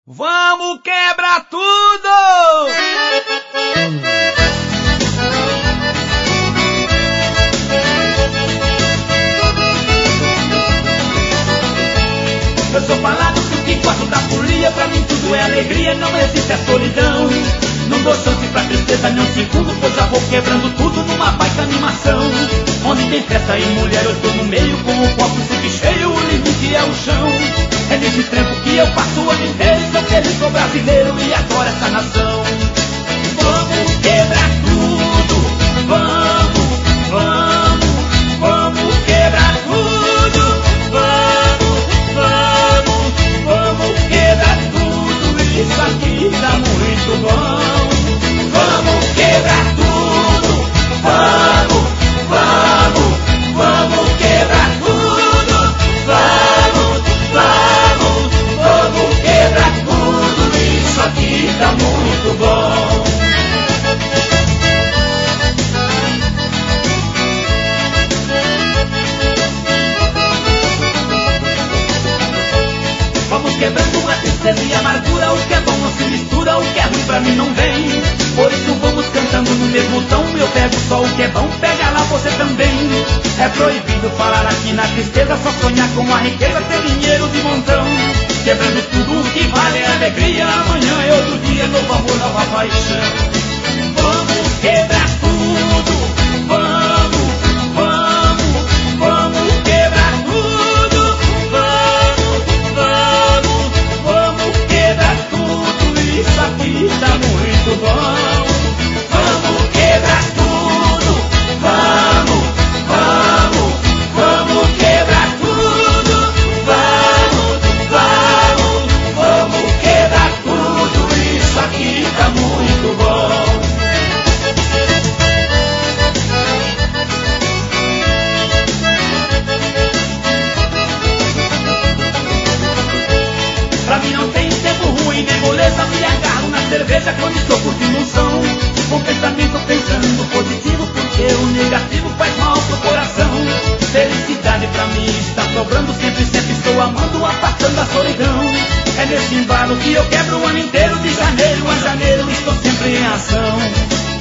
Vamos quebrar tudo! Eu sou falado que gosto da folia, pra mim tudo é alegria, não existe a solidão. Não dou chance pra tristeza nem um segundo, pois já vou quebrando tudo numa baita animação. Onde tem festa e mulher eu tô no meio, com o copo sempre cheio, o limite é o chão. É nesse trampo que eu passo o ano inteiro, sou feliz, sou brasileiro e adoro essa nação. Vamos quebrar tudo, vamos, vamos, vamos quebrar tudo, vamos, vamos, vamos quebrar tudo, isso aqui tá muito bom. Vamos quebrar tudo, vamos, vamos, vamos quebrar tudo, vamos, vamos, vamos quebrar tudo, isso aqui tá muito bom. Vamos quebrando a tristeza e a amargura, o que é bom não se mistura, o que é ruim pra mim não vem. Por isso vamos cantando no mesmo tom, eu pego só o que é bom, pega lá você também. É proibido falar aqui na tristeza, só sonhar com a riqueza, ter dinheiro de montão. Quebrando tudo o que vale é alegria, amanhã é outro dia, novo amor, nova paixão. Vamos quebrar tudo, vamos, vamos, vamos quebrar tudo, vamos, vamos, vamos quebrar tudo, isso aqui tá muito bom. Vamos quebrar tudo, vamos, vamos, vamos quebrar tudo, vamos, vamos, vamos quebrar tudo, isso aqui tá muito bom. Pra mim não tem tempo ruim, nem moleza, me agarro na cerveja quando estou curtindo um som. Com pensamento pensando positivo, porque o negativo faz mal pro coração. Felicidade pra mim está sobrando, sempre, sempre estou amando, afastando a solidão. É nesse embalo que eu quebro o ano inteiro, de janeiro a janeiro estou sempre em ação.